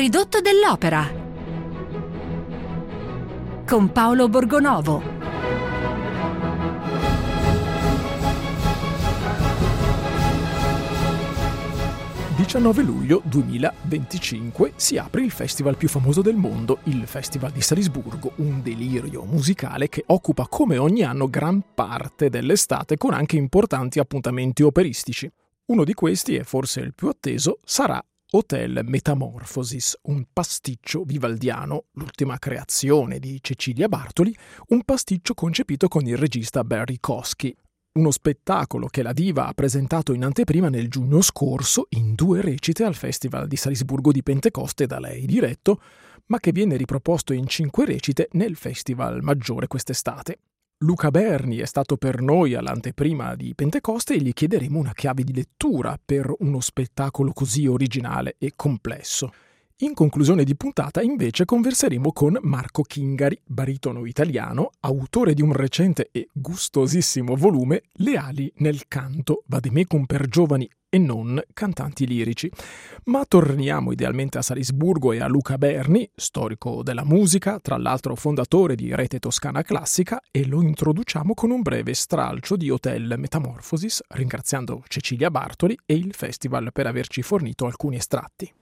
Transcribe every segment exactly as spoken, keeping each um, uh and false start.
ridotto dell'opera con Paolo Borgonovo. diciannove luglio duemilaventicinque si apre il festival più famoso del mondo, il Festival di Salisburgo, un delirio musicale che occupa come ogni anno gran parte dell'estate con anche importanti appuntamenti operistici. Uno di questi, e forse il più atteso, sarà Hotel Metamorphosis, un pasticcio vivaldiano, l'ultima creazione di Cecilia Bartoli, un pasticcio concepito con il regista Barry Kosky. Uno spettacolo che la diva ha presentato in anteprima nel giugno scorso in due recite al Festival di Salisburgo di Pentecoste da lei diretto, ma che viene riproposto in cinque recite nel Festival maggiore quest'estate. Luca Berni è stato per noi all'anteprima di Pentecoste e gli chiederemo una chiave di lettura per uno spettacolo così originale e complesso. In conclusione di puntata, invece, converseremo con Marco Chingari, baritono italiano, autore di un recente e gustosissimo volume Le ali nel canto, vademecum per giovani e non cantanti lirici. Ma torniamo idealmente a Salisburgo e a Luca Berni, storico della musica, tra l'altro fondatore di Rete Toscana Classica, e lo introduciamo con un breve stralcio di Hotel Metamorphosis, ringraziando Cecilia Bartoli e il festival per averci fornito alcuni estratti.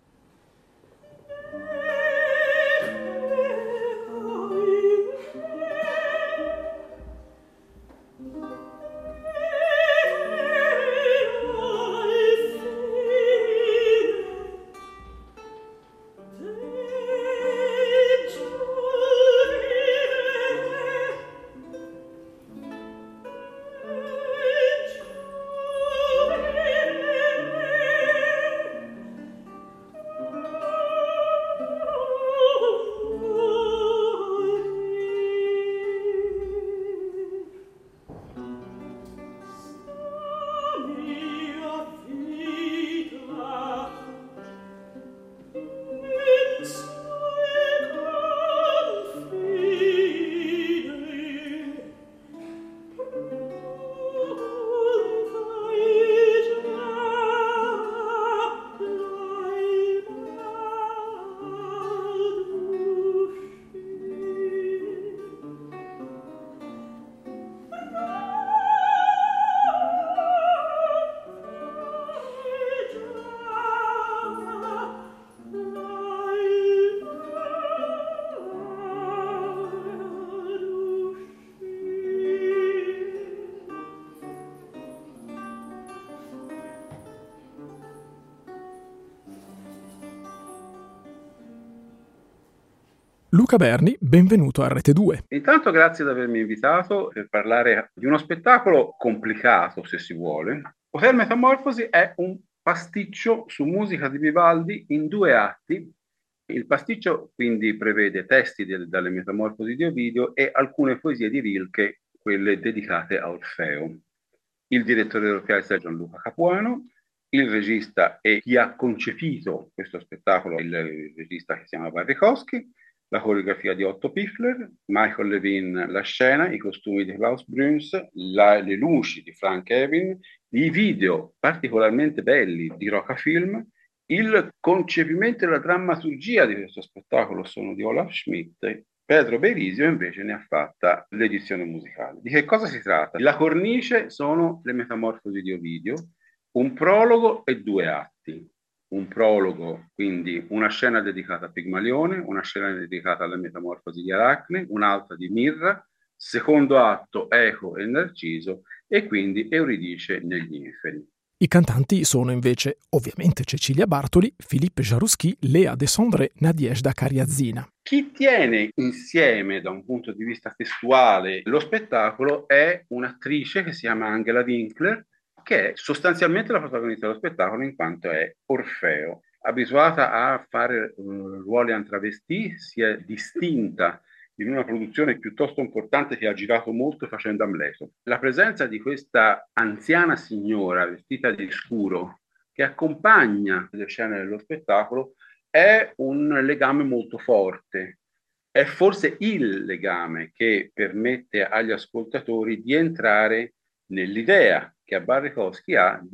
Luca Berni, benvenuto a Rete due. Intanto grazie di avermi invitato per parlare di uno spettacolo complicato, se si vuole. Hotel Metamorfosi è un pasticcio su musica di Vivaldi in due atti. Il pasticcio quindi prevede testi del, dalle Metamorfosi di Ovidio e alcune poesie di Rilke, quelle dedicate a Orfeo. Il direttore dell'orchestra è Gianluca Capuano, il regista e chi ha concepito questo spettacolo è il regista che si chiama Barry Kosky, la coreografia di Otto Piffler, Michael Levin la scena, i costumi di Klaus Bruns, la, le luci di Frank Evin, i video particolarmente belli di Roca Film, il concepimento e la drammaturgia di questo spettacolo sono di Olaf Schmidt. Pedro Berisio invece ne ha fatta l'edizione musicale. Di che cosa si tratta? La cornice sono le Metamorfosi di Ovidio, un prologo e due atti. Un prologo, quindi una scena dedicata a Pigmalione, una scena dedicata alle Metamorfosi di Aracne, un'altra di Mirra, secondo atto Eco e Narciso e quindi Euridice negli Inferi. I cantanti sono invece ovviamente Cecilia Bartoli, Philippe Jarouski, Lea Desandré, Nadezhda Kariazina. Chi tiene insieme da un punto di vista testuale lo spettacolo è un'attrice che si chiama Angela Winkler, che è sostanzialmente la protagonista dello spettacolo in quanto è Orfeo. Abituata a fare uh, ruoli en travesti, si è distinta in una produzione piuttosto importante che ha girato molto facendo Amleto. La presenza di questa anziana signora vestita di scuro che accompagna le scene dello spettacolo è un legame molto forte. È forse il legame che permette agli ascoltatori di entrare nell'idea che Barry Kosky ha di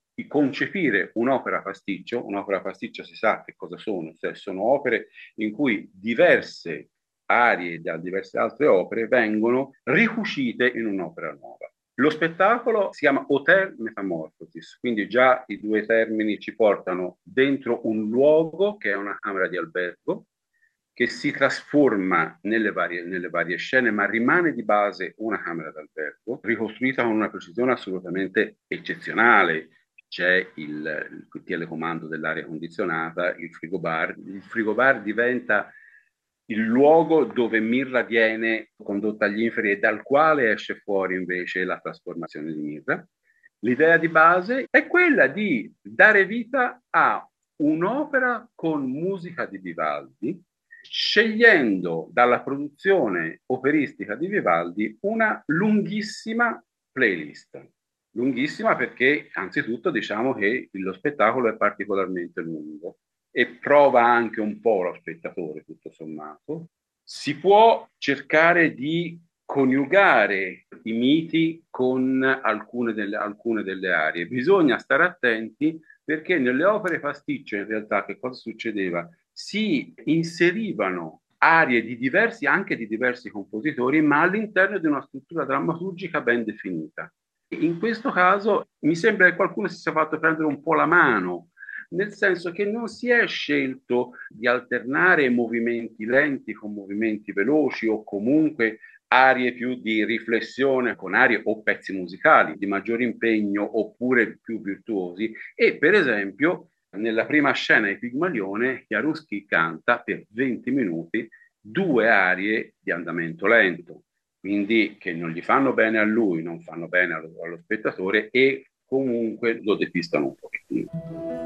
concepire un'opera pasticcio. Un'opera pasticcio si sa che cosa sono, cioè sono opere in cui diverse arie da diverse altre opere vengono ricucite in un'opera nuova. Lo spettacolo si chiama Hotel Metamorphosis, quindi già i due termini ci portano dentro un luogo che è una camera di albergo, che si trasforma nelle varie, nelle varie scene, ma rimane di base una camera d'albergo, ricostruita con una precisione assolutamente eccezionale. C'è il, il telecomando dell'aria condizionata, il frigobar. Il frigobar diventa il luogo dove Mirra viene condotta agli inferi e dal quale esce fuori invece la trasformazione di Mirra. L'idea di base è quella di dare vita a un'opera con musica di Vivaldi, scegliendo dalla produzione operistica di Vivaldi una lunghissima playlist. Lunghissima perché, anzitutto, diciamo che lo spettacolo è particolarmente lungo e prova anche un po' lo spettatore, tutto sommato. Si può cercare di coniugare i miti con alcune delle, alcune delle arie. Bisogna stare attenti perché nelle opere pasticcio, in realtà, che cosa succedeva? Si inserivano arie di diversi, anche di diversi compositori, ma all'interno di una struttura drammaturgica ben definita. In questo caso mi sembra che qualcuno si sia fatto prendere un po' la mano, nel senso che non si è scelto di alternare movimenti lenti con movimenti veloci o comunque arie più di riflessione con arie o pezzi musicali di maggior impegno oppure più virtuosi. E per esempio nella prima scena di Pigmalione Jaruski canta per venti minuti due arie di andamento lento, quindi che non gli fanno bene a lui, non fanno bene allo, allo spettatore e comunque lo depistano un pochettino.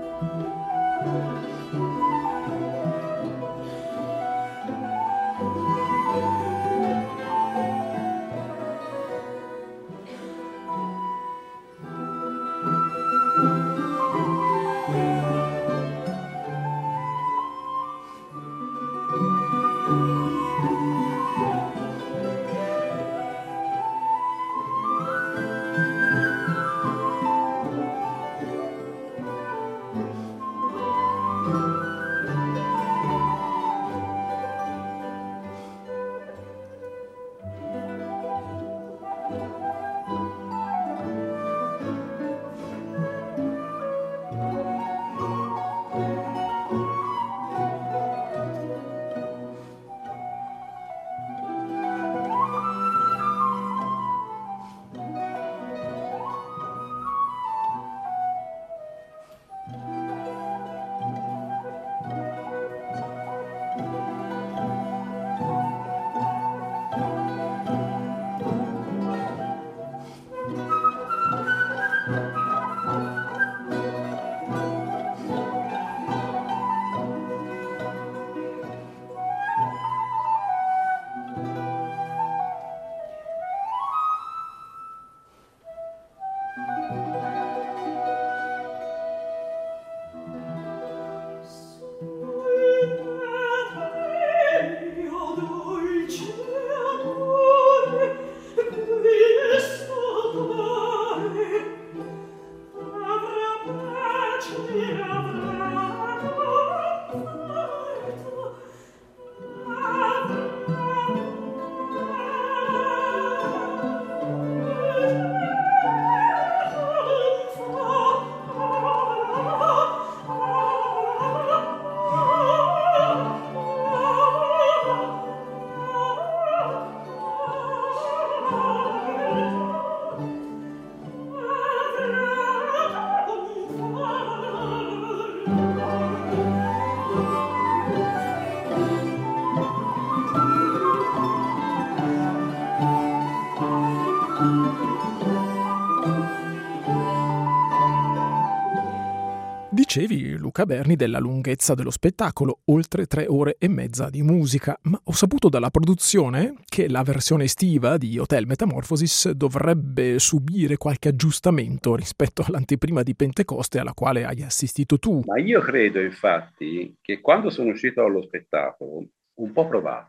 Dicevi, Luca Berni, della lunghezza dello spettacolo, oltre tre ore e mezza di musica, ma ho saputo dalla produzione che la versione estiva di Hotel Metamorphosis dovrebbe subire qualche aggiustamento rispetto all'anteprima di Pentecoste alla quale hai assistito tu. Ma io credo infatti che quando sono uscito allo spettacolo, un po' provato,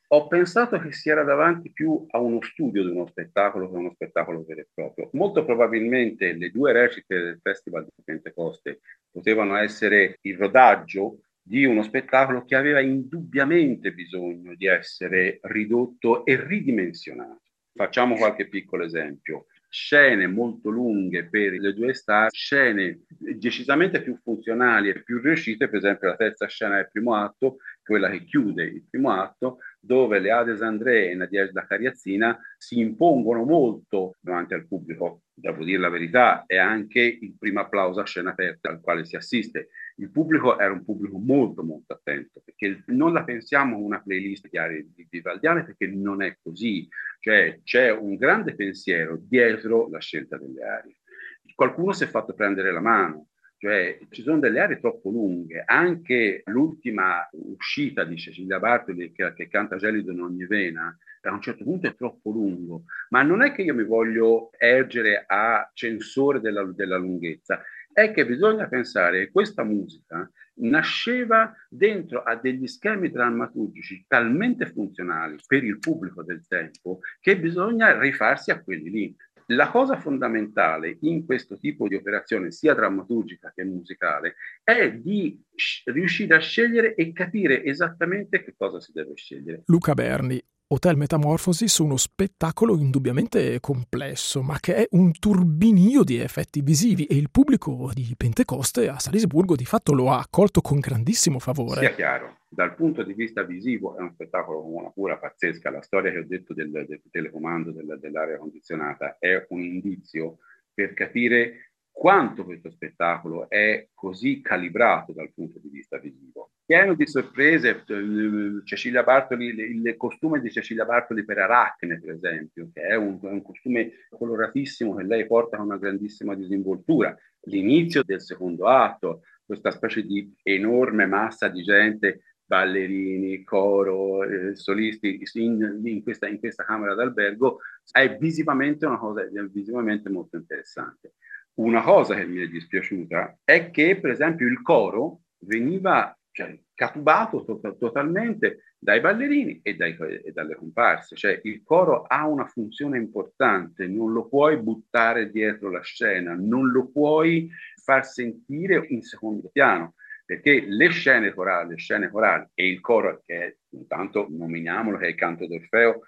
Ho pensato che si era davanti più a uno studio di uno spettacolo che a uno spettacolo vero e proprio. Molto probabilmente le due recite del Festival di Pentecoste potevano essere il rodaggio di uno spettacolo che aveva indubbiamente bisogno di essere ridotto e ridimensionato. Facciamo qualche piccolo esempio. Scene molto lunghe per le due star, scene decisamente più funzionali e più riuscite, per esempio la terza scena del primo atto, quella che chiude il primo atto, dove le Hades André e Nadezhda Cariazzina si impongono molto davanti al pubblico. Devo dire la verità, è anche il primo applauso a scena aperta al quale si assiste. Il pubblico era un pubblico molto molto attento, perché non la pensiamo una playlist di arie vivaldiane, perché non è così. Cioè c'è un grande pensiero dietro la scelta delle arie. Qualcuno si è fatto prendere la mano, cioè ci sono delle arie troppo lunghe. Anche l'ultima uscita di Cecilia Bartoli che, che canta Gelido in ogni vena, a un certo punto è troppo lungo, ma non è che io mi voglio ergere a censore della, della lunghezza, è che bisogna pensare che questa musica nasceva dentro a degli schemi drammaturgici talmente funzionali per il pubblico del tempo che bisogna rifarsi a quelli lì. La cosa fondamentale in questo tipo di operazione, sia drammaturgica che musicale, è di riuscire a scegliere e capire esattamente che cosa si deve scegliere. Luca Berni. Hotel Metamorfosis, uno spettacolo indubbiamente complesso, ma che è un turbinio di effetti visivi, e il pubblico di Pentecoste a Salisburgo di fatto lo ha accolto con grandissimo favore. Sia chiaro, dal punto di vista visivo è un spettacolo con una cura pazzesca. La storia che ho detto del, del telecomando del, dell'aria condizionata è un indizio per capire quanto questo spettacolo è così calibrato dal punto di vista visivo. Pieno di sorprese. Cecilia Bartoli, il costume di Cecilia Bartoli per Aracne, per esempio, che è un, un costume coloratissimo che lei porta con una grandissima disinvoltura. L'inizio del secondo atto, questa specie di enorme massa di gente, ballerini, coro, eh, solisti in, in, questa, in questa camera d'albergo, è visivamente una cosa è visivamente molto interessante. Una cosa che mi è dispiaciuta è che, per esempio, il coro veniva cioè, catubato to- totalmente dai ballerini e, dai, e dalle comparse. Cioè, il coro ha una funzione importante, non lo puoi buttare dietro la scena, non lo puoi far sentire in secondo piano, perché le scene corali, le scene corali e il coro, che è, intanto nominiamolo, che è il canto d'Orfeo,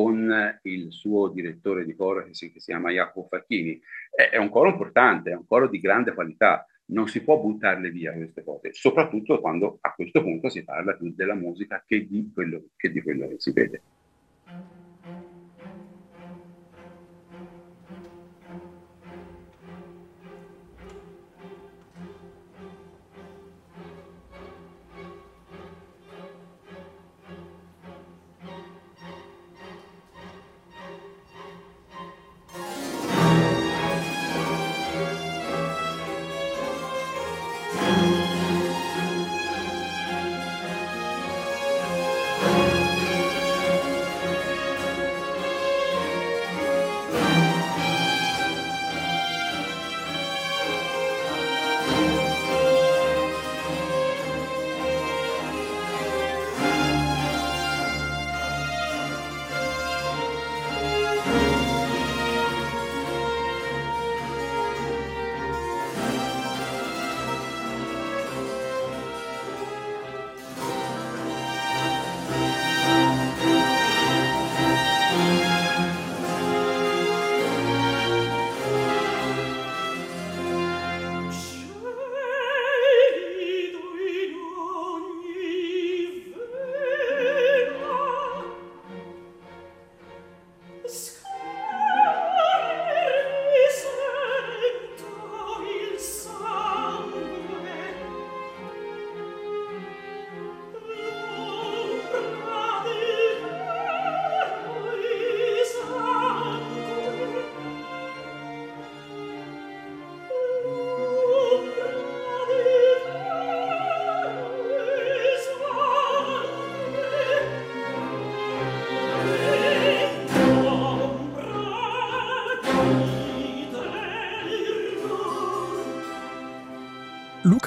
con il suo direttore di coro che si, che si chiama Jacopo Facchini, è, è un coro importante, è un coro di grande qualità. Non si può buttarle via queste cose, soprattutto quando a questo punto si parla più della musica che di quello che, di quello che si vede.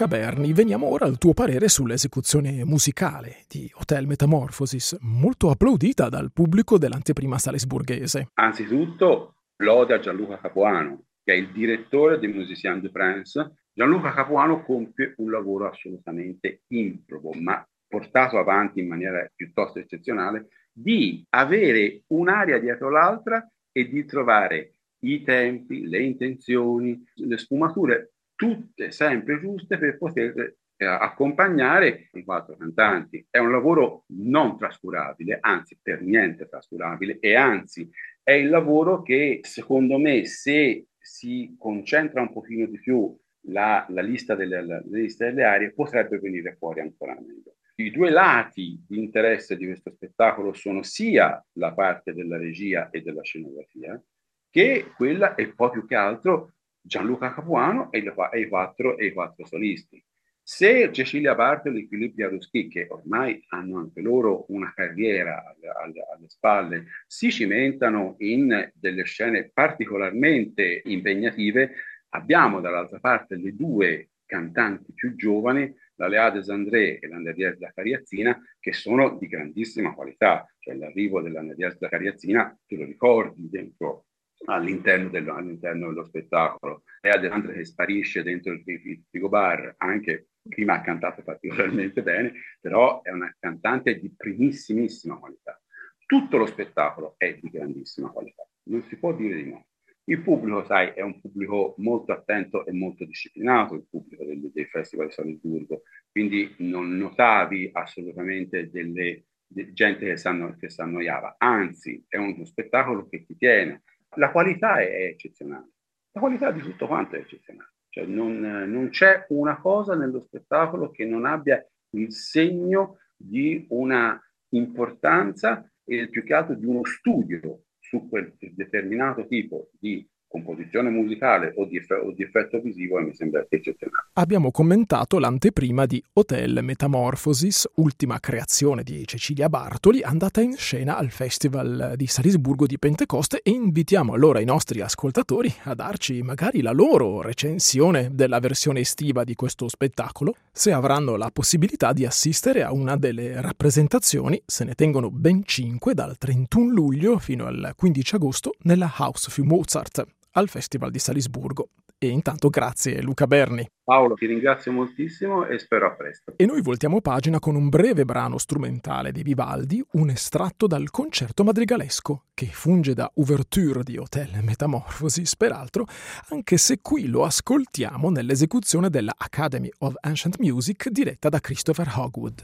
Luca Berni. Veniamo ora al tuo parere sull'esecuzione musicale di Hotel Metamorphosis, molto applaudita dal pubblico dell'anteprima salisburghese. Anzitutto lode a Gianluca Capuano, che è il direttore dei Musiciens de France. Gianluca Capuano compie un lavoro assolutamente improbo, ma portato avanti in maniera piuttosto eccezionale, di avere un'aria dietro l'altra e di trovare i tempi, le intenzioni, le sfumature, tutte sempre giuste per poter eh, accompagnare i quattro cantanti. È un lavoro non trascurabile, anzi per niente trascurabile, e anzi è il lavoro che secondo me, se si concentra un pochino di più la, la lista delle, la, la lista delle aree, potrebbe venire fuori ancora meglio. I due lati di interesse di questo spettacolo sono sia la parte della regia e della scenografia, che quella, e poi più che altro, Gianluca Capuano e, le, e, i, quattro, e i quattro solisti. Se Cecilia Bartoli e Filippo Jaroschi, che ormai hanno anche loro una carriera alle, alle, alle spalle, si cimentano in delle scene particolarmente impegnative, abbiamo dall'altra parte le due cantanti più giovani, la Lea Desandré e l'Anna Diaz da Cariazzina, che sono di grandissima qualità. Cioè l'arrivo dell'Anna Diaz da Cariazzina, tu lo ricordi dentro all'interno dello, all'interno dello spettacolo. Lea Desandré che sparisce dentro il, il frigobar, anche prima ha cantato particolarmente bene, però è una cantante di primissimissima qualità. Tutto lo spettacolo è di grandissima qualità, non si può dire di no. Il pubblico, sai, è un pubblico molto attento e molto disciplinato, il pubblico del, dei festival di Salisburgo, quindi non notavi assolutamente delle de, gente che, sanno, che si annoiava, anzi è uno spettacolo che ti tiene. La qualità è, è eccezionale, la qualità di tutto quanto è eccezionale, cioè non, non c'è una cosa nello spettacolo che non abbia il segno di una importanza e più che altro di uno studio su quel determinato tipo di composizione musicale o di, eff- o di effetto visivo, e mi sembra eccezionale. Abbiamo commentato l'anteprima di Hotel Metamorphosis, ultima creazione di Cecilia Bartoli, andata in scena al Festival di Salisburgo di Pentecoste, e invitiamo allora i nostri ascoltatori a darci magari la loro recensione della versione estiva di questo spettacolo, se avranno la possibilità di assistere a una delle rappresentazioni. Se ne tengono ben cinque dal trentuno luglio fino al quindici agosto nella Haus für Mozart al Festival di Salisburgo. E intanto grazie Luca Berni. Paolo, ti ringrazio moltissimo e spero a presto. E noi voltiamo pagina con un breve brano strumentale di Vivaldi, un estratto dal concerto madrigalesco, che funge da ouverture di Hotel Metamorphosis, peraltro, anche se qui lo ascoltiamo nell'esecuzione della Academy of Ancient Music diretta da Christopher Hogwood.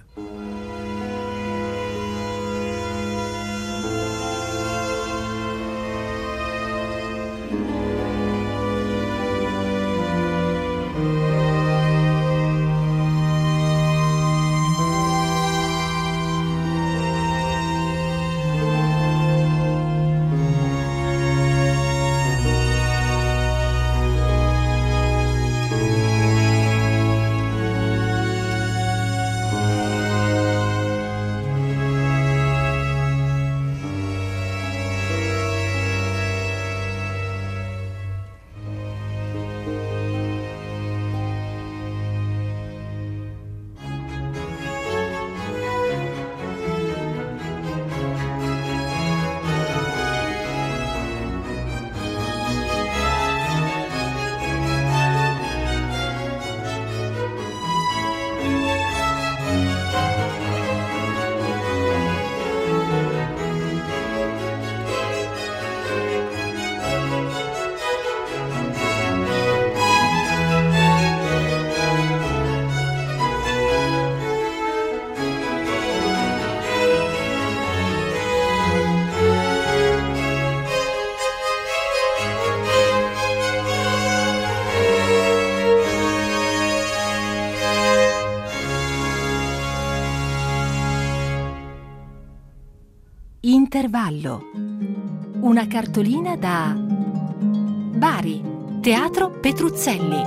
Intervallo. Una cartolina da Bari, Teatro Petruzzelli.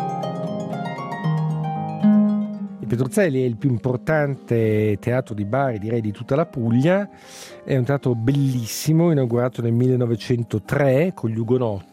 Il Petruzzelli è il più importante teatro di Bari, direi di tutta la Puglia. È un teatro bellissimo, inaugurato nel millenovecentotre con gli Ugonotti.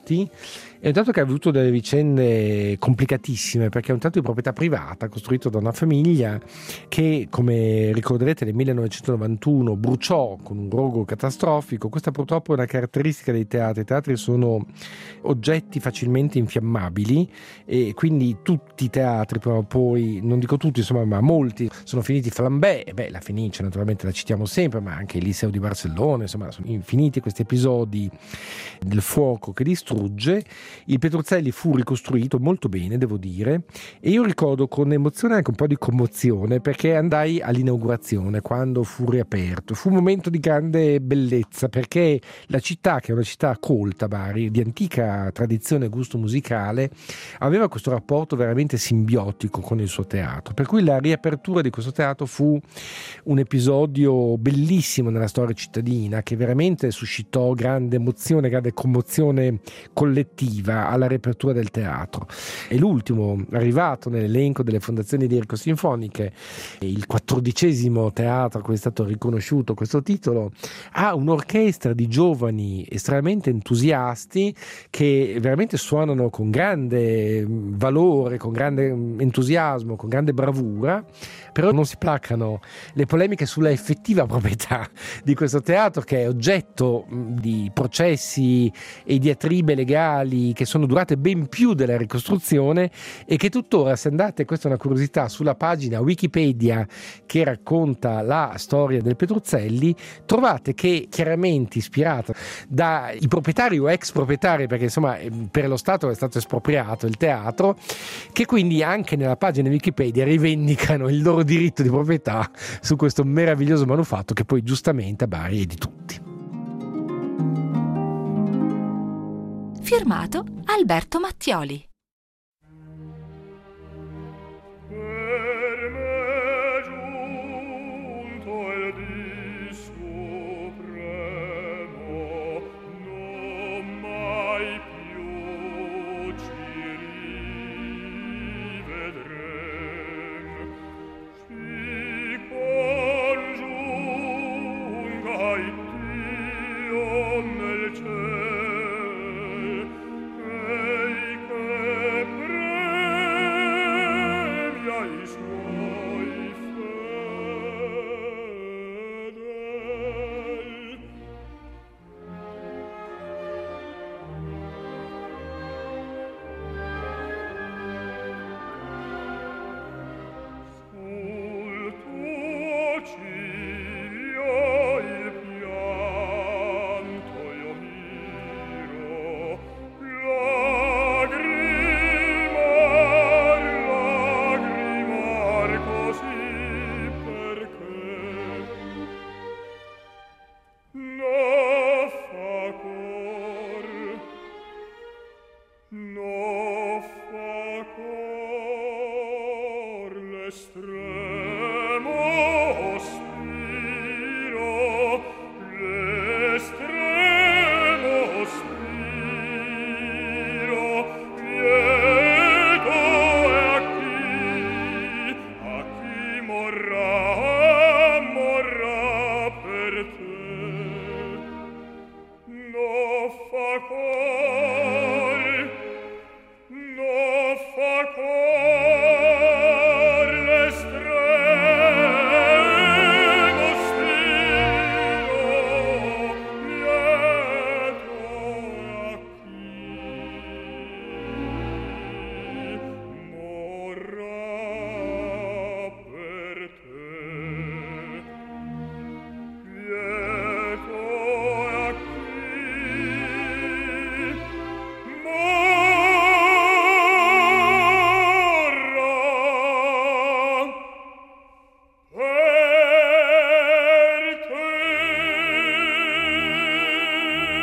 Monti. È un teatro che ha avuto delle vicende complicatissime, perché è un teatro di proprietà privata costruito da una famiglia che, come ricorderete, nel millenovecentonovantuno bruciò con un rogo catastrofico. Questa purtroppo è una caratteristica dei teatri. I teatri sono oggetti facilmente infiammabili e quindi tutti i teatri, però poi, non dico tutti insomma, ma molti sono finiti flambè. E beh, la Fenice naturalmente la citiamo sempre, ma anche il Liceo di Barcellona, insomma sono infiniti questi episodi del fuoco che distrugge. Il Petruzzelli fu ricostruito molto bene, devo dire, e io ricordo con emozione anche un po' di commozione, perché andai all'inaugurazione quando fu riaperto. Fu un momento di grande bellezza, perché la città, che è una città colta, Bari, di antica tradizione e gusto musicale, aveva questo rapporto veramente simbiotico con il suo teatro, per cui la riapertura di questo teatro fu un episodio bellissimo nella storia cittadina, che veramente suscitò grande emozione, grande commozione collettiva alla riapertura del teatro. È l'ultimo arrivato nell'elenco delle fondazioni lirico-sinfoniche, il quattordicesimo teatro a cui è stato riconosciuto questo titolo. Ha un'orchestra di giovani estremamente entusiasti che veramente suonano con grande valore, con grande entusiasmo, con grande bravura, però non si placano le polemiche sulla effettiva proprietà di questo teatro, che è oggetto di processi e diatribe legali che sono durate ben più della ricostruzione, e che tuttora, se andate, questa è una curiosità, sulla pagina Wikipedia che racconta la storia del Petruzzelli, trovate che chiaramente ispirata dai proprietari o ex proprietari, perché insomma per lo Stato è stato espropriato il teatro, che quindi anche nella pagina Wikipedia rivendicano il loro diritto di proprietà su questo meraviglioso manufatto, che poi giustamente a Bari è di tutti. Firmato Alberto Mattioli.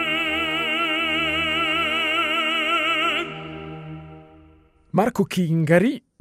Marco Chingari,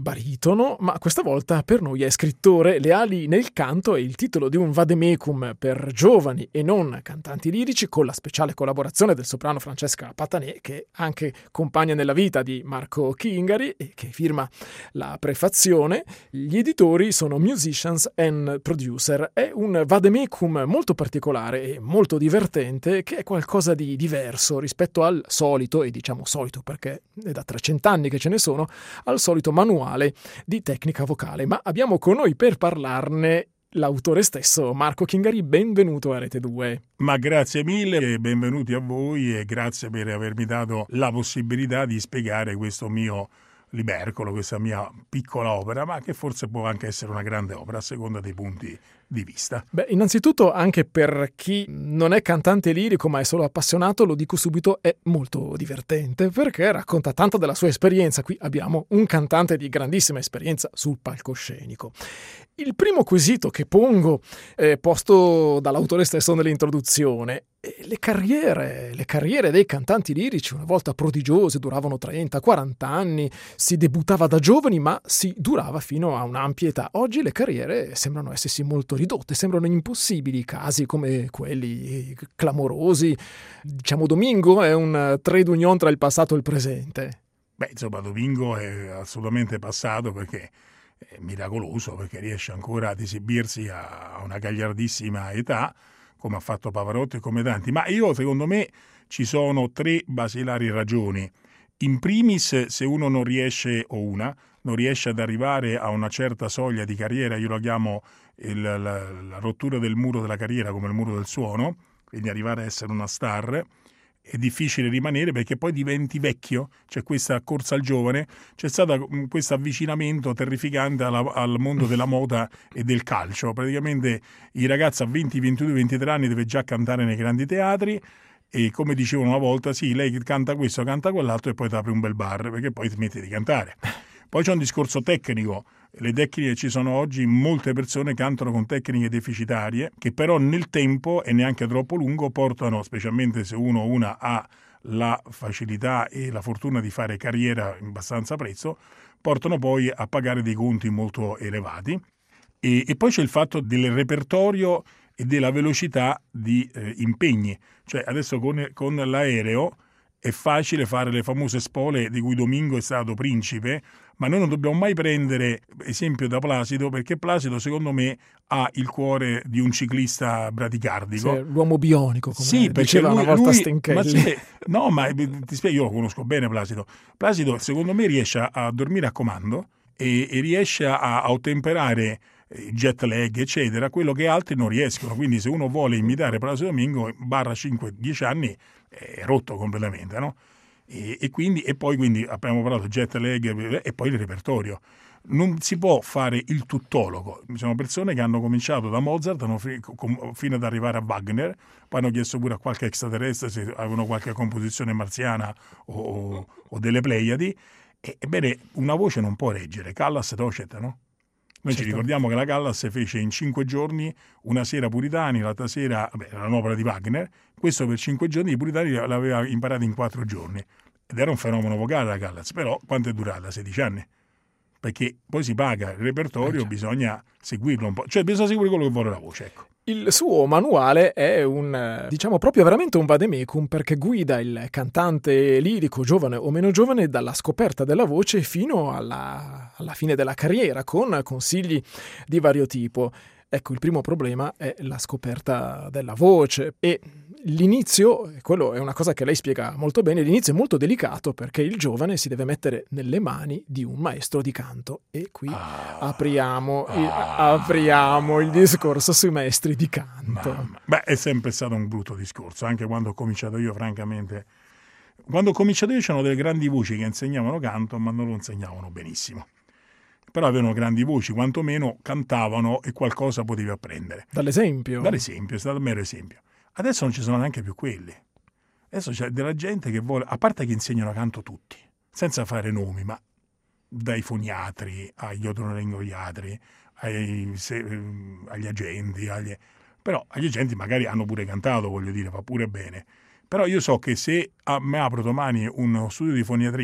baritono, ma questa volta per noi è scrittore, le ali nel canto è il titolo di un vademecum per giovani e non cantanti lirici, con la speciale collaborazione del soprano Francesca Patanè, che è anche compagna nella vita di Marco Chingari e che firma la prefazione. Gli editori sono Musicians and Producer. È un vademecum molto particolare e molto divertente, che è qualcosa di diverso rispetto al solito, e diciamo solito perché è da trecento anni che ce ne sono, al solito manuale di tecnica vocale. Ma abbiamo con noi per parlarne l'autore stesso, Marco Chingari. Benvenuto a Rete due. Ma grazie mille e benvenuti a voi, e grazie per avermi dato la possibilità di spiegare questo mio libercolo, questa mia piccola opera, ma che forse può anche essere una grande opera a seconda dei punti di vista. Beh, innanzitutto, anche per chi non è cantante lirico ma è solo appassionato, lo dico subito, è molto divertente perché racconta tanto della sua esperienza. Qui abbiamo un cantante di grandissima esperienza sul palcoscenico. Il primo quesito che pongo è posto dall'autore stesso nell'introduzione. Le carriere, le carriere dei cantanti lirici, una volta prodigiose, duravano trenta quaranta anni, si debuttava da giovani ma si durava fino a un'ampia età. Oggi le carriere sembrano essersi molto ridotte, sembrano impossibili casi come quelli clamorosi. Diciamo Domingo è un trade union tra il passato e il presente. Beh, insomma, Domingo è assolutamente passato perché è miracoloso, perché riesce ancora ad esibirsi a una gagliardissima età, come ha fatto Pavarotti e come tanti. Ma io, secondo me, ci sono tre basilari ragioni. In primis, se uno non riesce, o una, non riesce ad arrivare a una certa soglia di carriera, io lo chiamo il, la, la rottura del muro della carriera, come il muro del suono, quindi arrivare a essere una star, è difficile rimanere perché poi diventi vecchio, c'è questa corsa al giovane, c'è stato questo avvicinamento terrificante alla, al mondo della moda e del calcio. Praticamente i ragazzi a venti, ventidue, ventitré anni deve già cantare nei grandi teatri e, come dicevano una volta, sì, lei canta questo, canta quell'altro e poi ti apre un bel bar perché poi smette di cantare. Poi c'è un discorso tecnico. Le tecniche ci sono oggi, molte persone cantano con tecniche deficitarie che però nel tempo, e neanche troppo lungo, portano, specialmente se uno o una ha la facilità e la fortuna di fare carriera in abbastanza prezzo, portano poi a pagare dei conti molto elevati. E, e poi c'è il fatto del repertorio e della velocità di eh, impegni. Cioè adesso con, con l'aereo è facile fare le famose spole di cui Domingo è stato principe, ma noi non dobbiamo mai prendere esempio da Placido, perché Placido, secondo me, ha il cuore di un ciclista bradicardico. Sì, l'uomo bionico, come sì, diceva lui, una volta lui, Stenchelli. Ma sì, no, ma ti spiego, io lo conosco bene Placido. Placido, secondo me, riesce a, a dormire a comando e, e riesce a, a ottemperare jet lag, eccetera, quello che altri non riescono. Quindi se uno vuole imitare Placido Domingo, barra cinque dieci anni, è rotto completamente, no? E, e quindi e poi quindi abbiamo parlato jet lag e poi il repertorio. Non si può fare il tuttologo. Ci sono persone che hanno cominciato da Mozart hanno fi, com, fino ad arrivare a Wagner, poi hanno chiesto pure a qualche extraterrestre se avevano qualche composizione marziana o, o delle Pleiadi. E, ebbene, una voce non può reggere. Callas docet, no? Noi certo. Ci ricordiamo che la Callas fece in cinque giorni una sera Puritani, l'altra sera, vabbè, era un'opera di Wagner, questo per cinque giorni, i Puritani l'aveva imparata in quattro giorni. Ed era un fenomeno vocale la Callas, però quanto è durata? sedici anni. Perché poi si paga il repertorio, eh, bisogna seguirlo un po', cioè bisogna seguire quello che vuole la voce, ecco. Il suo manuale è un, diciamo proprio veramente un vademecum, perché guida il cantante lirico, giovane o meno giovane, dalla scoperta della voce fino alla, alla fine della carriera, con consigli di vario tipo. Ecco, il primo problema è la scoperta della voce e l'inizio, quello è una cosa che lei spiega molto bene, l'inizio è molto delicato perché il giovane si deve mettere nelle mani di un maestro di canto e qui ah, apriamo, ah, il, apriamo il discorso sui maestri di canto. Mamma. Beh, è sempre stato un brutto discorso, anche quando ho cominciato io, francamente. Quando ho cominciato io c'erano delle grandi voci che insegnavano canto, ma non lo insegnavano benissimo. Però avevano grandi voci, quantomeno cantavano e qualcosa potevi apprendere. Dall'esempio? Dall'esempio, è stato un mero esempio. Adesso non ci sono neanche più quelli. Adesso c'è della gente che vuole, a parte che insegnano canto tutti, senza fare nomi, ma dai foniatri agli otorinolaringoloiatri, ai, se, agli agenti, agli... però agli agenti magari hanno pure cantato, voglio dire, va pure bene. Però io so che se mi apro domani uno studio di foniatria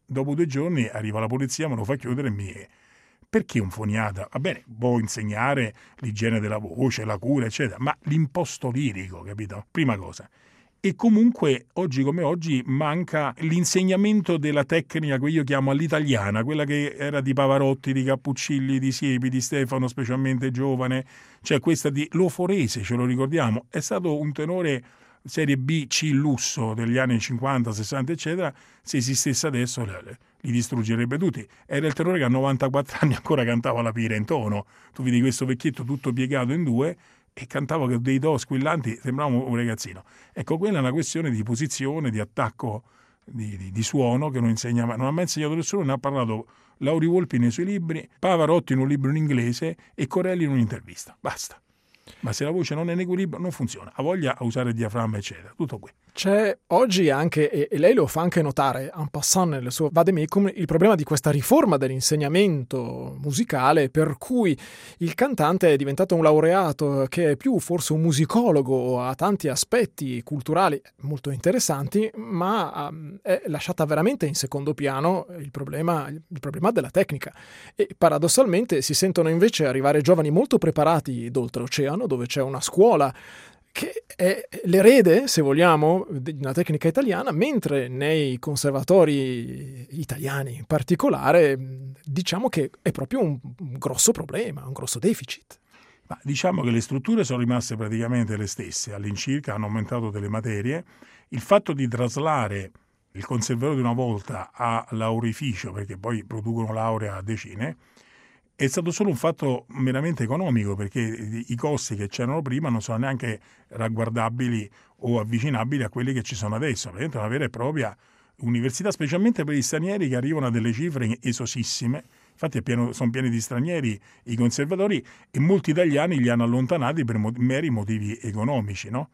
Dopo due giorni arriva la polizia, me lo fa chiudere e mi... Perché un foniata? Va bene, può insegnare l'igiene della voce, la cura, eccetera, ma l'imposto lirico, capito? Prima cosa. E comunque, oggi come oggi, manca l'insegnamento della tecnica che io chiamo all'italiana, quella che era di Pavarotti, di Cappuccilli, di Siepi, di Stefano, specialmente giovane, cioè questa di Lo Forese, ce lo ricordiamo, è stato un tenore serie B, C, lusso degli anni cinquanta, sessanta, eccetera. Se esistesse adesso li distruggerebbe tutti. Era il tenore che a novantaquattro anni ancora cantava la pira in tono. Tu vedi questo vecchietto tutto piegato in due e cantava con dei do squillanti, sembrava un ragazzino. Ecco, quella è una questione di posizione, di attacco, di, di, di suono che non insegna, non ha mai insegnato nessuno. Ne ha parlato Lauri Volpi nei suoi libri, Pavarotti in un libro in inglese e Corelli in un'intervista. Basta. Ma se la voce non è in equilibrio non funziona, ha voglia a usare il diaframma eccetera, tutto qui. C'è oggi anche, e lei lo fa anche notare en passant nel suo vademecum, il problema di questa riforma dell'insegnamento musicale per cui il cantante è diventato un laureato che è più forse un musicologo, ha tanti aspetti culturali molto interessanti, ma è lasciata veramente in secondo piano il problema, il problema della tecnica. E paradossalmente si sentono invece arrivare giovani molto preparati d'oltreoceano, dove c'è una scuola che è l'erede, se vogliamo, di una tecnica italiana, mentre nei conservatori italiani in particolare diciamo che è proprio un, un grosso problema, un grosso deficit. Ma diciamo che le strutture sono rimaste praticamente le stesse, all'incirca hanno aumentato delle materie. Il fatto di traslare il conservatorio di una volta a laureificio, perché poi producono laurea a decine, è stato solo un fatto meramente economico, perché i costi che c'erano prima non sono neanche ragguardabili o avvicinabili a quelli che ci sono adesso. Praticamente una vera e propria università, specialmente per gli stranieri che arrivano a delle cifre esosissime. Infatti è pieno, sono pieni di stranieri i conservatori e molti italiani li hanno allontanati per mo- meri motivi economici, no?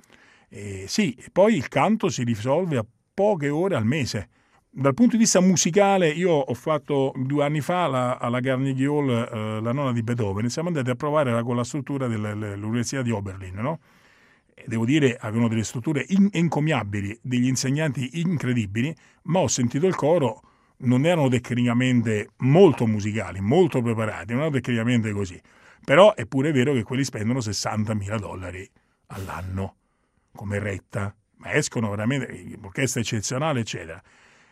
E sì, e poi il canto si risolve a poche ore al mese. Dal punto di vista musicale, io ho fatto due anni fa la, alla Carnegie Hall eh, la nona di Beethoven. Siamo andati a provare con la struttura dell'Università di Oberlin, no? E devo dire, avevano delle strutture in- encomiabili, degli insegnanti incredibili, ma ho sentito il coro, non erano tecnicamente molto musicali, molto preparati, non erano tecnicamente così. Però è pure vero che quelli spendono sessantamila dollari all'anno come retta, ma escono veramente, orchestra eccezionale, eccetera.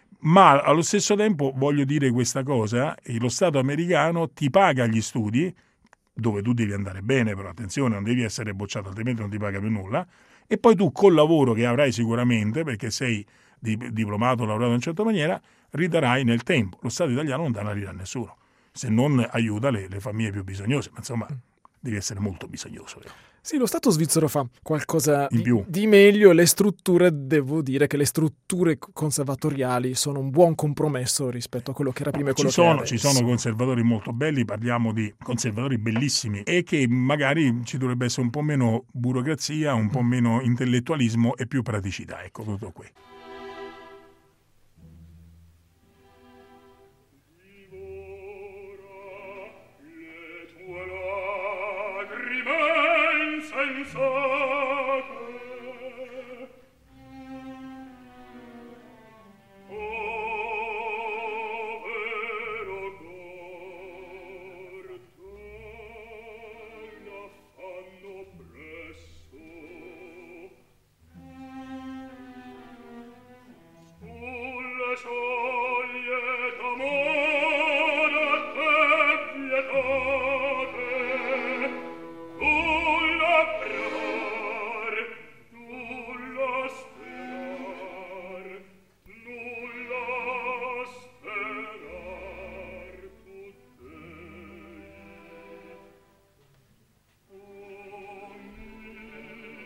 Ma allo stesso tempo voglio dire questa cosa, lo Stato americano ti paga gli studi, dove tu devi andare bene, però attenzione, non devi essere bocciato, altrimenti non ti paga più nulla, e poi tu col lavoro che avrai sicuramente, perché sei diplomato, laureato in una certa maniera, ridarai nel tempo. Lo Stato italiano non dà una lira a nessuno, se non aiuta le, le famiglie più bisognose, ma insomma devi essere molto bisognoso. Vero? Sì, lo Stato svizzero fa qualcosa in di, più. di meglio. Le strutture, devo dire che le strutture conservatoriali sono un buon compromesso rispetto a quello che era prima e quello ci sono, che è ci adesso. sono conservatori molto belli, parliamo di conservatori bellissimi e che magari ci dovrebbe essere un po' meno burocrazia, un po' meno intellettualismo e più praticità. Ecco, tutto qui.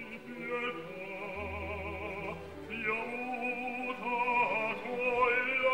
Piamuta tua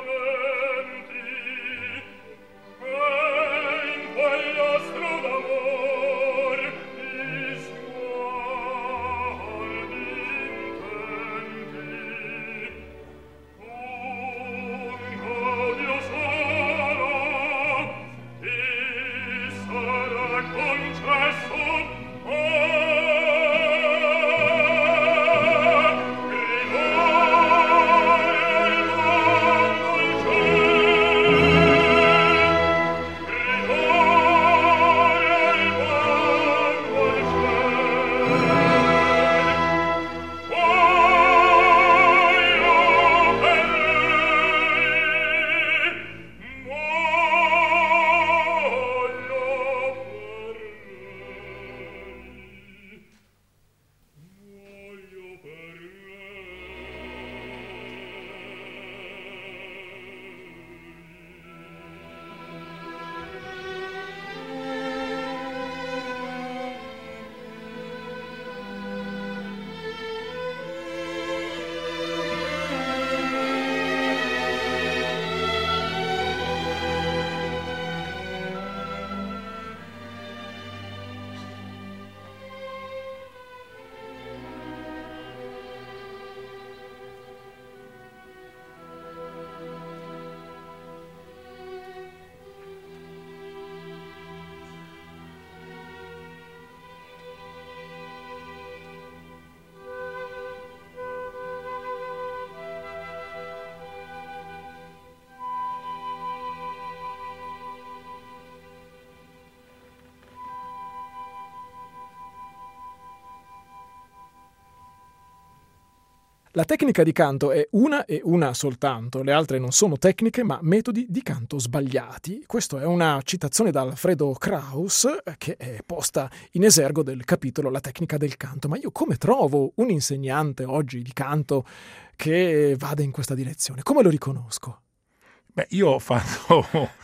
La tecnica di canto è una e una soltanto, le altre non sono tecniche ma metodi di canto sbagliati. Questa è una citazione da Alfredo Kraus che è posta in esergo del capitolo La tecnica del canto. Ma io come trovo un insegnante oggi di canto che vada in questa direzione? Come lo riconosco? Beh, io ho fatto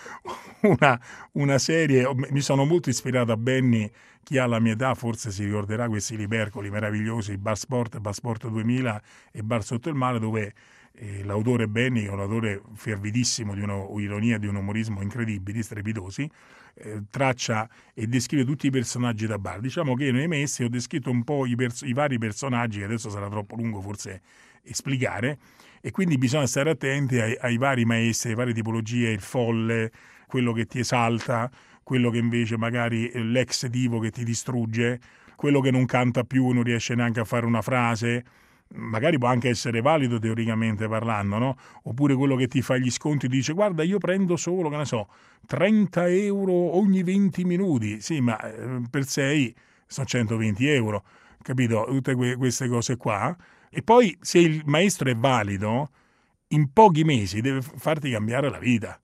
una, una serie, mi sono molto ispirato a Benny. Chi ha la mia età forse si ricorderà questi libercoli meravigliosi, Bar Sport, Bar Sport duemila e Bar Sotto il Mare, dove eh, l'autore Benny, che è un autore fervidissimo di un'ironia e di un umorismo incredibili, strepitosi, eh, traccia e descrive tutti i personaggi da bar. Diciamo che nei maestri ho descritto un po' i, pers- i vari personaggi, che adesso sarà troppo lungo forse esplicare, e quindi bisogna stare attenti ai, ai vari maestri, alle varie tipologie, il folle, quello che ti esalta, quello che invece magari è l'ex divo che ti distrugge, quello che non canta più e non riesce neanche a fare una frase, magari può anche essere valido teoricamente parlando, no? Oppure quello che ti fa gli sconti, dice guarda io prendo solo, che ne so, trenta euro ogni venti minuti, sì ma per sei sono centoventi euro, capito? Tutte que- queste cose qua. E poi se il maestro è valido, in pochi mesi deve farti cambiare la vita.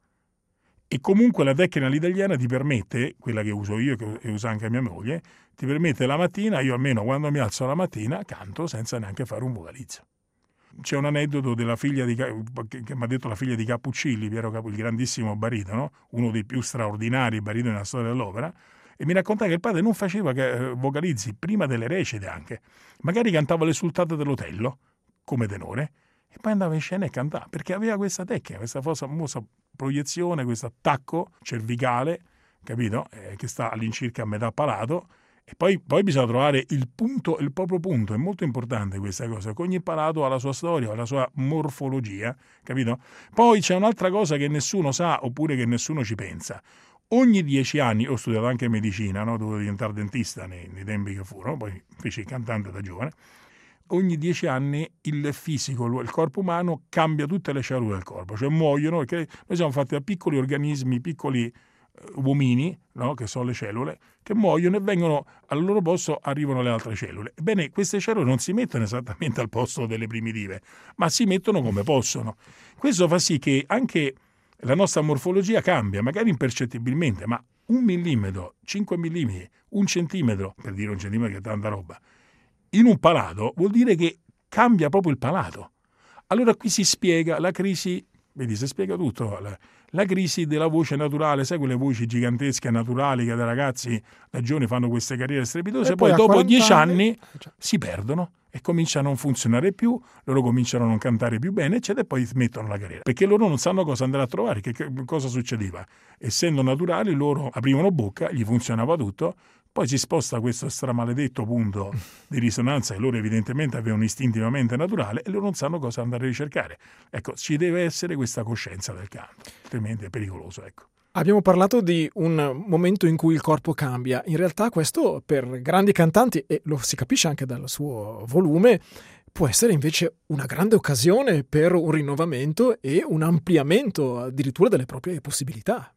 E comunque la tecnica all'italiana ti permette, quella che uso io e usa anche mia moglie, ti permette la mattina, io almeno quando mi alzo la mattina canto senza neanche fare un vocalizzo. C'è un aneddoto della figlia di che, che mi ha detto la figlia di Cappuccilli, Piero Capu, il grandissimo baritono, uno dei più straordinari baritoni nella storia dell'opera, e mi raccontava che il padre non faceva vocalizzi prima delle recite anche, magari cantava l'esultato dell'Otello come tenore e poi andava in scena e cantava, perché aveva questa tecnica, questa famosa proiezione, questo attacco cervicale, capito? Eh, che sta all'incirca a metà palato, e poi, poi bisogna trovare il punto, il proprio punto, è molto importante questa cosa, che ogni palato ha la sua storia, ha la sua morfologia, capito? Poi c'è un'altra cosa che nessuno sa oppure che nessuno ci pensa. Ogni dieci anni, ho studiato anche medicina, no? Dovevo diventare dentista nei, nei tempi che furono, poi feci il cantante da giovane. Ogni dieci anni il fisico, il corpo umano cambia tutte le cellule del corpo, cioè muoiono, perché noi siamo fatti da piccoli organismi, piccoli uomini, no? Che sono le cellule, che muoiono e vengono al loro posto, arrivano le altre cellule. Ebbene, queste cellule non si mettono esattamente al posto delle primitive, ma si mettono come possono. Questo fa sì che anche la nostra morfologia cambia, magari impercettibilmente, ma un millimetro, cinque millimetri, un centimetro, per dire un centimetro che è tanta roba, in un palato vuol dire che cambia proprio il palato. Allora qui si spiega la crisi, vedi, si spiega tutto, la, la crisi della voce naturale, sai quelle voci gigantesche naturali che da ragazzi da giovani fanno queste carriere strepitose, e poi, poi dopo dieci anni, anni si perdono e comincia a non funzionare più, loro cominciano a non cantare più bene, eccetera, e poi smettono la carriera, perché loro non sanno cosa andare a trovare, che, che cosa succedeva. Essendo naturali, loro aprivano bocca, gli funzionava tutto, poi si sposta questo stramaledetto punto di risonanza che loro evidentemente avevano istintivamente naturale e loro non sanno cosa andare a ricercare. Ecco, ci deve essere questa coscienza del canto, altrimenti è pericoloso, ecco. Abbiamo parlato di un momento in cui il corpo cambia. In realtà questo per grandi cantanti, e lo si capisce anche dal suo volume, può essere invece una grande occasione per un rinnovamento e un ampliamento addirittura delle proprie possibilità.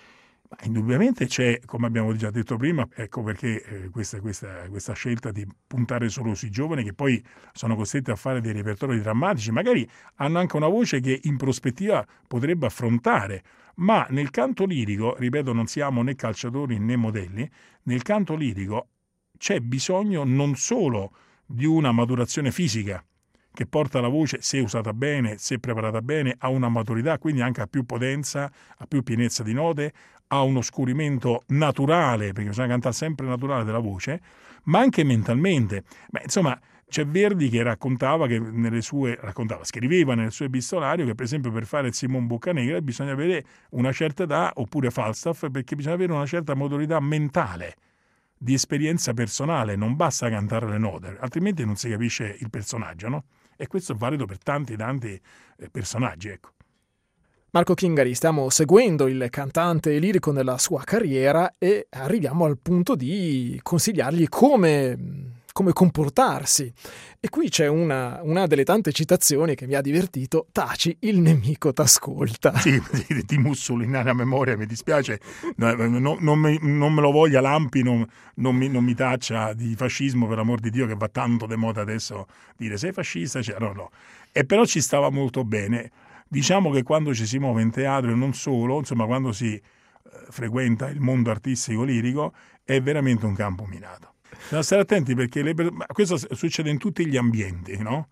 Ma indubbiamente c'è, come abbiamo già detto prima, ecco perché eh, questa, questa, questa scelta di puntare solo sui giovani che poi sono costretti a fare dei repertori drammatici, magari hanno anche una voce che in prospettiva potrebbe affrontare, ma nel canto lirico, ripeto, non siamo né calciatori né modelli, nel canto lirico c'è bisogno non solo di una maturazione fisica che porta la voce, se usata bene, se preparata bene, a una maturità, quindi anche a più potenza, a più pienezza di note, a uno scurimento naturale, perché bisogna cantare sempre naturale della voce, ma anche mentalmente. Beh, insomma, c'è Verdi che raccontava che nelle sue raccontava, scriveva nel suo epistolario che per esempio per fare il Simon Boccanegra bisogna avere una certa età, oppure Falstaff, perché bisogna avere una certa maturità mentale, di esperienza personale, non basta cantare le note, altrimenti non si capisce il personaggio, no? E questo è valido per tanti tanti personaggi, ecco. Marco Chingari, stiamo seguendo il cantante lirico nella sua carriera e arriviamo al punto di consigliargli come come comportarsi. E qui c'è una, una delle tante citazioni che mi ha divertito: taci, il nemico t'ascolta. Sì, sì, di Mussolini a memoria, mi dispiace, no, no, non, me, non me lo voglia Lampi, non, non, mi, non mi taccia di fascismo, per amor di Dio, che va tanto de moda adesso dire sei fascista, cioè, no, no. E però ci stava molto bene. Diciamo che quando ci si muove in teatro e non solo, insomma quando si eh, frequenta il mondo artistico lirico, è veramente un campo minato. Bisogna stare attenti perché le, questo succede in tutti gli ambienti, no?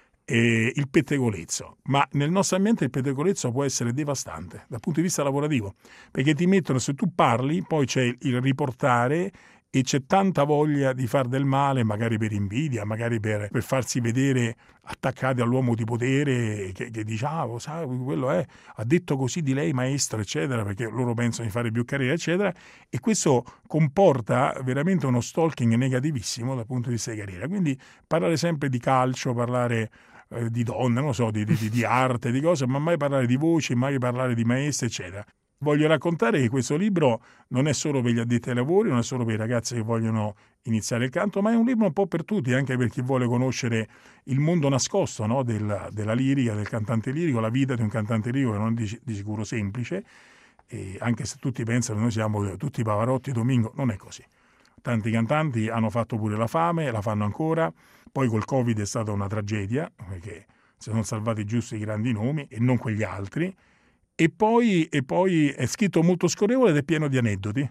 E il pettegolezzo, ma nel nostro ambiente il pettegolezzo può essere devastante dal punto di vista lavorativo, perché ti mettono, se tu parli, poi c'è il riportare e c'è tanta voglia di far del male, magari per invidia, magari per, per farsi vedere attaccati all'uomo di potere che, che dice ah, sai, quello è, ha detto così di lei maestro, eccetera, perché loro pensano di fare più carriera, eccetera, e questo comporta veramente uno stalking negativissimo dal punto di vista di carriera. Quindi parlare sempre di calcio, parlare eh, di donne, non lo so, di, di, di arte, di cose, ma mai parlare di voci, mai parlare di maestri, eccetera. Voglio raccontare che questo libro non è solo per gli addetti ai lavori, non è solo per i ragazzi che vogliono iniziare il canto, ma è un libro un po' per tutti, anche per chi vuole conoscere il mondo nascosto, no? Del, della lirica, del cantante lirico, la vita di un cantante lirico che non è di, di sicuro semplice, e anche se tutti pensano che noi siamo tutti Pavarotti, Domingo, non è così. Tanti cantanti hanno fatto pure la fame, la fanno ancora, poi col Covid è stata una tragedia, perché si sono salvati giusto i grandi nomi e non quegli altri. E poi, e poi è scritto molto scorrevole ed è pieno di aneddoti,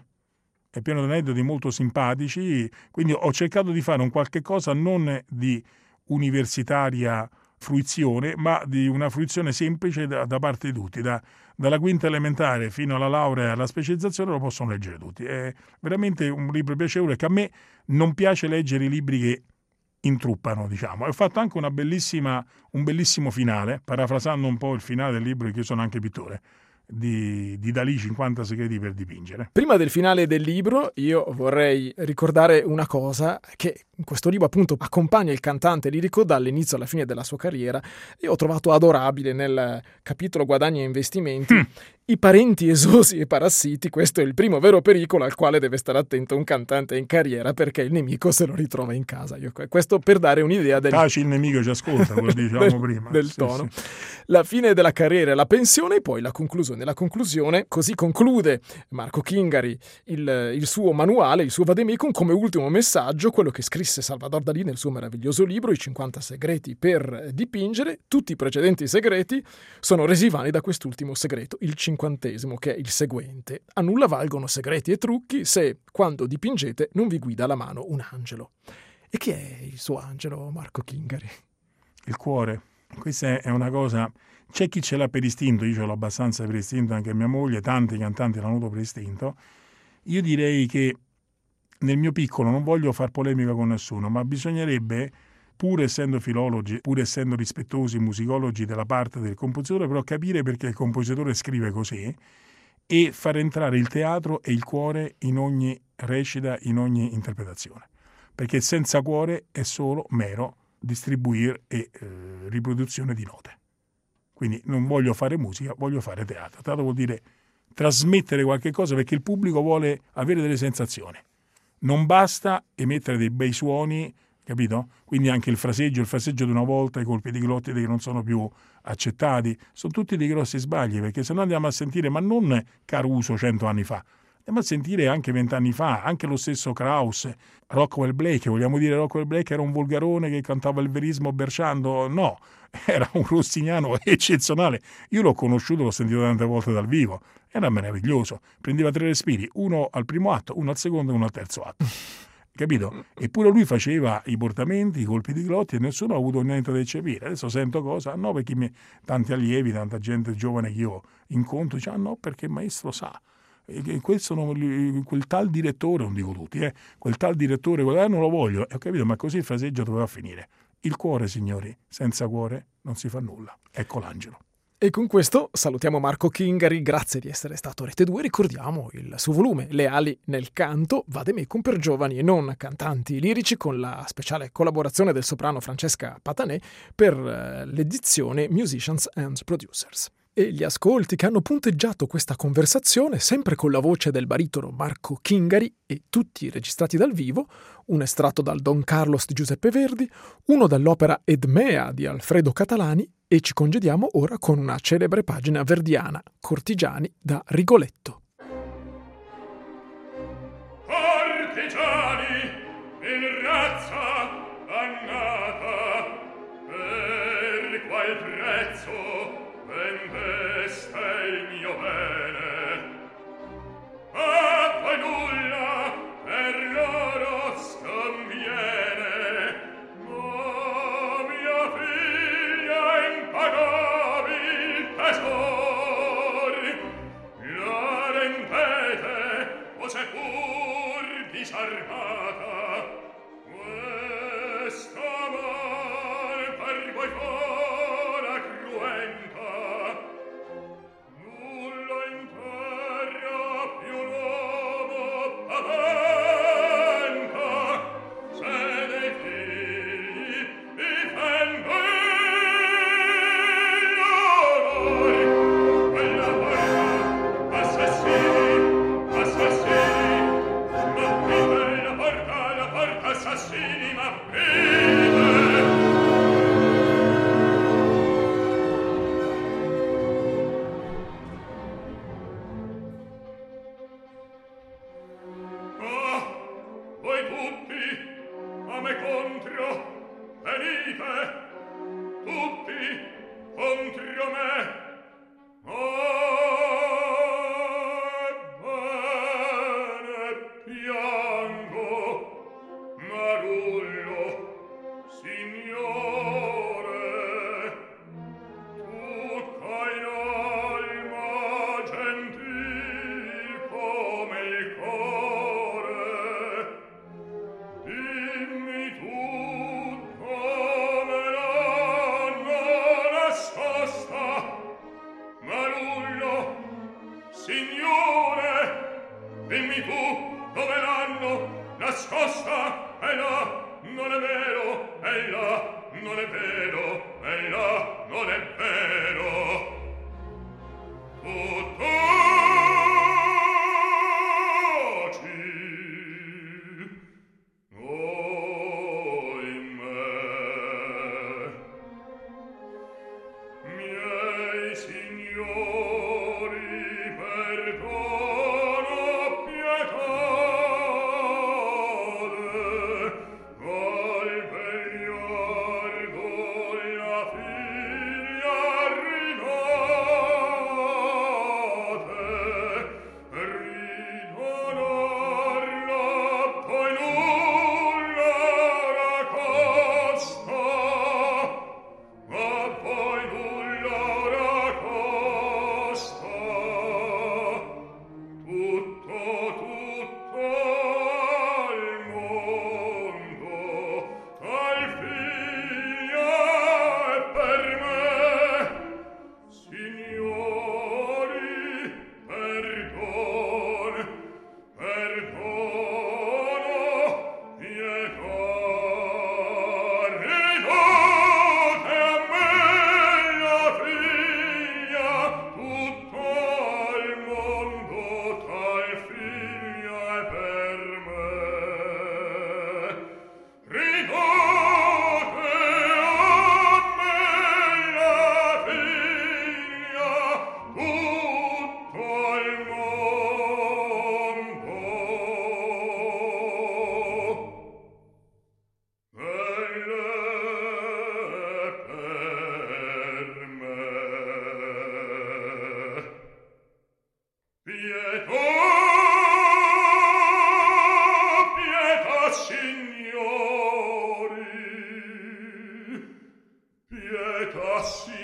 è pieno di aneddoti molto simpatici, quindi ho cercato di fare un qualche cosa non di universitaria fruizione, ma di una fruizione semplice da, da parte di tutti, da, dalla quinta elementare fino alla laurea e alla specializzazione lo possono leggere tutti. È veramente un libro piacevole, che a me non piace leggere i libri che intruppano, diciamo. Ho fatto anche una bellissima, un bellissimo finale, parafrasando un po' il finale del libro, che io sono anche pittore, di, di Dalì, cinquanta segreti per dipingere. Prima del finale del libro io vorrei ricordare una cosa che in questo libro appunto accompagna il cantante lirico dall'inizio alla fine della sua carriera. Io ho trovato adorabile nel capitolo guadagni e investimenti mm. i parenti esosi e parassiti. Questo è il primo vero pericolo al quale deve stare attento un cantante in carriera, perché il nemico se lo ritrova in casa. Io, questo per dare un'idea del... Taci, il nemico ci ascolta, come dicevamo del, prima. Del sì, tono. Sì. La fine della carriera e la pensione, e poi la conclusione. La conclusione, così conclude Marco Chingari il, il suo manuale, il suo vademecum, come ultimo messaggio, quello che scrisse Salvador Dalì nel suo meraviglioso libro I cinquanta segreti per dipingere. Tutti i precedenti segreti sono resi vani da quest'ultimo segreto, il cinquantesimo, che è il seguente: a nulla valgono segreti e trucchi se, quando dipingete, non vi guida la mano un angelo. E chi è il suo angelo, Marco Chingari? Il cuore. Questa è una cosa, c'è chi ce l'ha per istinto, io ce l'ho abbastanza per istinto, anche mia moglie, tanti cantanti l'hanno avuto per istinto. Io direi che nel mio piccolo non voglio far polemica con nessuno, ma bisognerebbe, pur essendo filologi, pur essendo rispettosi musicologi della parte del compositore, però capire perché il compositore scrive così e far entrare il teatro e il cuore in ogni recita, in ogni interpretazione. Perché senza cuore è solo mero distribuire e eh, riproduzione di note. Quindi non voglio fare musica, voglio fare teatro. Teatro vuol dire trasmettere qualche cosa, perché il pubblico vuole avere delle sensazioni. Non basta emettere dei bei suoni, capito? Quindi anche il fraseggio, il fraseggio di una volta, i colpi di glottide che non sono più accettati, sono tutti dei grossi sbagli, perché se no andiamo a sentire, ma non Caruso cento anni fa, andiamo a sentire anche vent'anni fa, anche lo stesso Kraus, Rockwell Blake. Vogliamo dire Rockwell Blake era un volgarone che cantava il verismo berciando? No, era un rossignano eccezionale. Io l'ho conosciuto, l'ho sentito tante volte dal vivo, era meraviglioso. Prendeva tre respiri, uno al primo atto, uno al secondo e uno al terzo atto. Capito? Eppure lui faceva i portamenti, i colpi di glotti, e nessuno ha avuto niente da eccepire. Adesso sento cosa? No, perché mi... tanti allievi, tanta gente giovane che io incontro, dice, ah no, perché il maestro sa. E quel, sono, quel tal direttore, non dico tutti, eh, quel tal direttore, quel, eh, non lo voglio, e ho capito, ma così il fraseggio doveva finire. Il cuore, signori, senza cuore non si fa nulla. Ecco l'angelo. E con questo salutiamo Marco Chingari, grazie di essere stato Rete due. Ricordiamo il suo volume Le ali nel canto, vademecum per giovani e non cantanti lirici, con la speciale collaborazione del soprano Francesca Patanè per l'edizione Musicians and Producers. e gli ascolti che hanno punteggiato questa conversazione, sempre con la voce del baritono Marco Chingari e tutti registrati dal vivo, un estratto dal Don Carlos di Giuseppe Verdi, uno dall'opera Edmea di Alfredo Catalani, e ci congediamo ora con una celebre pagina verdiana, Cortigiani da Rigoletto. Cortigiani, in razza dannata, per qual prezzo vendeste il mio bene? A voi nulla per loro sconviene, ma mia figlia impagabil tesor la rendete o seppur disarmata. Questa mal per voi fora cruenta, nulla in terra più l'uomo paventa, se dei figli difende l'onor. Quella porta, assassini, assassini, m'aprite la porta, la porta, assassini, m'aprite. Ah, voi tutti a me contro venite, tutti contro me. Ebbene piango, Marullo, signore, tutta in alma gentil come il core. Dimmi tutto me l'hanno nascosta, Marullo, signore, dimmi tu dove l'hanno nascosta. E là non è vero, e là non è vero, e là non è vero. Tutto miei signori, perdono, pietate, al vegliardo la figlia ridate, ridonarla poi nulla raccosta, ma poi nulla raccosta. Tutto, tutto al mondo, tal figlia è per me. Signori, perdon, perdono, pietà, ridate a me la figlia, tutto al mondo tal figlia è per me. Ridate a me la figlia, tutto al mondo. Belle per me. Pietà, pietà, signori, pietà, signori.